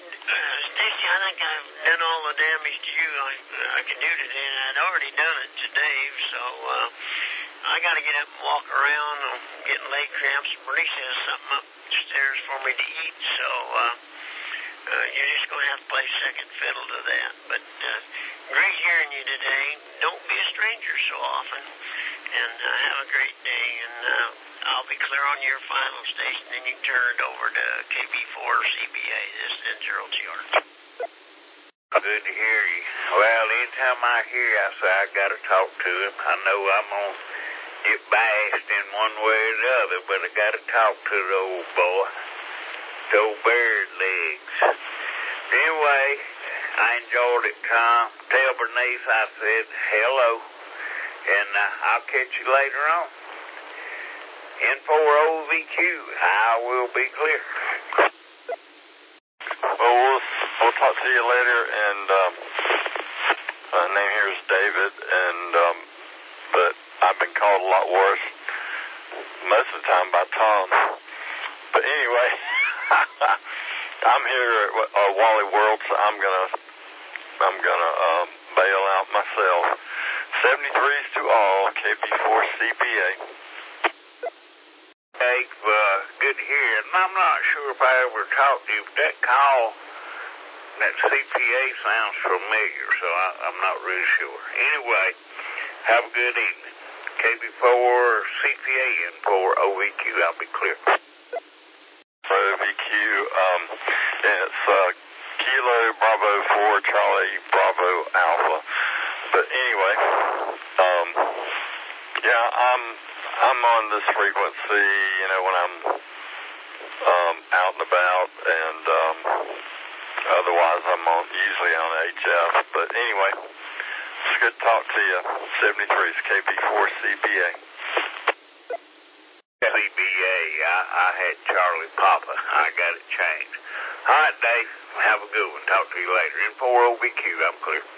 Stacy, I think I've done all the damage to you I can do today, and I'd already done it to Dave, so I got to get up and walk around. I'm getting leg cramps. Bernice has something upstairs for me to eat, so you're just going to have to play second fiddle to that. But great hearing you today. Don't be a stranger so often, and have a great day, and I'll be clear on your final station, then you can turn it over to KB4 CBA. This is Gerald T.R. Good to hear you. Well, anytime I hear you, I say I got to talk to him. I know I'm going to get bashed in one way or the other, but I got to talk to the old boy, the old bird legs. Anyway, I enjoyed it, Tom. Tell Bernice I said hello, and I'll catch you later on. N4OVQ, I will be clear. Well, we'll talk to you later, and my name here is David, and but I've been called a lot worse most of the time by Tom. But anyway, I'm here at Wally World, so I'm gonna bail out myself. 73s to all, KB4 CPA. Hey, good to hear. And I'm not sure if I ever talked to you, but that call, that CPA sounds familiar, so I'm not really sure. Anyway, have a good evening. KB4 CPA and 4 OVQ, I'll be clear. OVQ, it's Kilo Bravo 4 Charlie Bravo Alpha. But anyway, yeah, I'm on this frequency, you know, when I'm out and about, and otherwise I'm usually on HF. But anyway, it's good to talk to you. 73's KB4 CBA. CBA, I had Charlie Papa. I got it changed. All right, Dave, have a good one. Talk to you later. N4OVQ, I'm clear.